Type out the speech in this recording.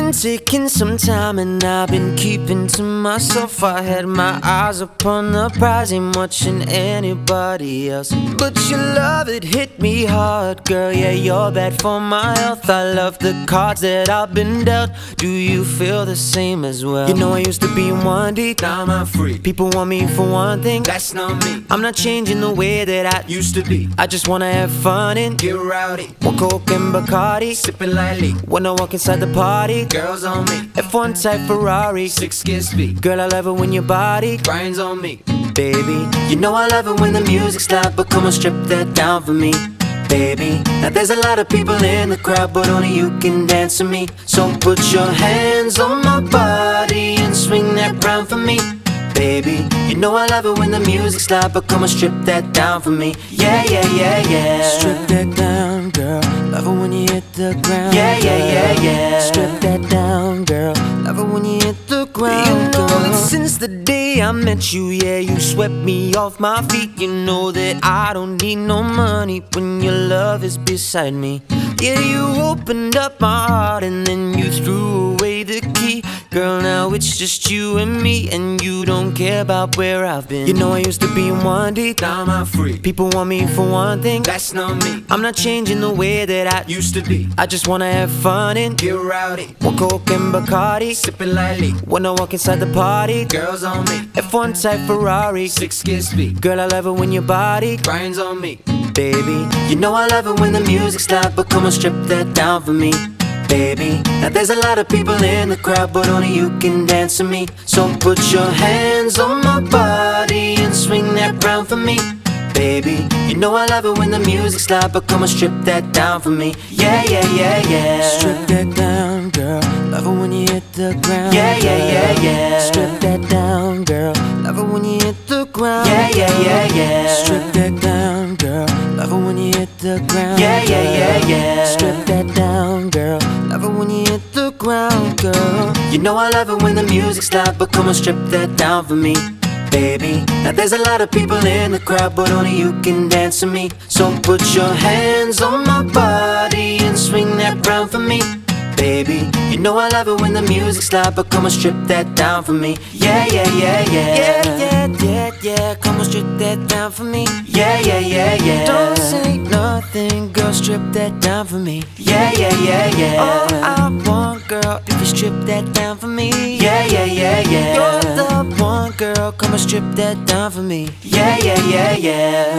been taking some time and I've been keeping to myself. I had my eyes upon the prize, ain't watching anybody else. But your love, it hit me hard, girl. Yeah, you're bad for my health. I love the cards that I've been dealt. Do you feel the same as well? You know I used to be in one deep, now I'm free. People want me for one thing, that's not me. I'm not changing the way that I used to be. I just wanna have fun and get rowdy. One Coke and Bacardi, sipping lightly. When I walk inside the party, girls on me. F1 type Ferrari, 6-gear speed. Girl, I love it when your body grinds on me. Baby, you know I love it when the music's loud, but come on, strip that down for me. Baby, now there's a lot of people in the crowd, but only you can dance to me. So put your hands on my body and swing that round for me. Baby, you know I love it when the music's loud, but come on, strip that down for me. Yeah, yeah, yeah, yeah. Strip that down, girl. Love it when you hit the ground. Yeah, yeah, yeah, yeah. Strip that down, girl. Love it when you hit the ground. You know that since the day I met you, yeah, you swept me off my feet. You know that I don't need no money when your love is beside me. Yeah, you opened up my heart and then you threw away the key. Girl, now it's just you and me, and you don't care about where I've been. You know I used to be in one deep, now I'm free. People want me for one thing, that's not me. I'm not changing the way that I used to be. I just wanna have fun and get rowdy. One Coke and Bacardi, sipping lightly. When I walk inside the party, girls on me. F1 type Ferrari, 6-gear speed. Girl, I love it when your body grinds on me. Baby, you know I love it when the music's loud, but come on, strip that down for me. Baby, now there's a lot of people in the crowd, but only you can dance to me. So put your hands on my body and swing that round for me. Baby, you know I love it when the music's loud, but come on, strip that down for me. Yeah, yeah, yeah, yeah. Strip that down, girl. Love it when you hit the ground. Yeah, yeah, yeah, yeah. Strip that down, girl. Love it when you hit the ground. Yeah, yeah, yeah, yeah. Strip that down, girl. Love it when you hit the ground. Yeah, yeah, yeah, yeah. Strip that down, girl. Love it when you hit the ground, girl. You know I love it when the music's loud, but come on, strip that down for me. Baby, now there's a lot of people in the crowd, but only you can dance to me. So put your hands on my body and swing that round for me. Baby, you know I love it when the music's loud, but come on, strip that down for me. Yeah, yeah, yeah, yeah. Yeah, yeah, yeah, yeah. Come on, strip that down for me. Yeah, yeah, yeah, yeah. Don't say nothing, girl, strip that down for me. Yeah, yeah, yeah, yeah. All I want, girl, if you strip that down for me. Yeah, yeah, yeah, yeah. You're the one, girl, come on, strip that down for me. Yeah, yeah, yeah, yeah.